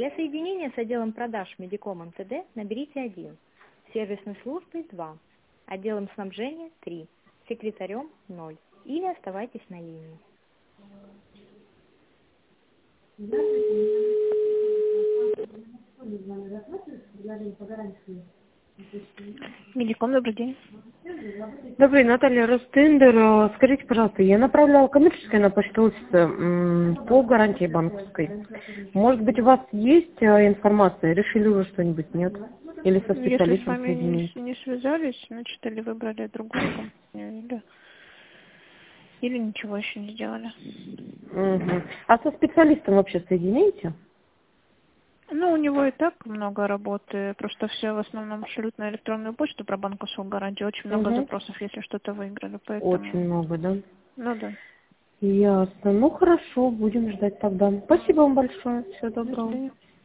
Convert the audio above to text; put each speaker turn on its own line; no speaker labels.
Для соединения с отделом продаж Медиком МТД наберите 1, сервисной службой 2, отделом снабжения 3, секретарем 0 или оставайтесь на линии. Медиком, добрый день.
Добрый, Наталья Ростендер. Скажите, пожалуйста, я направляла коммерческое на почту офиса по гарантии банковской. Может быть, у вас есть информация? Решили уже что-нибудь? Нет? Или со
Если с
специалистом
вами
соединить?
не связались, значит, или выбрали другую компанию, или ничего еще не сделали.
Угу. А со специалистом вообще соедините?
Ну, у него и так много работы, просто все в основном шлют на электронную почту про банковскую гарантию. Очень много
Угу.
запросов, если что-то выиграли,
Очень
поэтому...
много, да?
Ну да.
Ясно. Ну хорошо, будем ждать тогда. Спасибо вам большое. Всего
До
доброго.
свидания.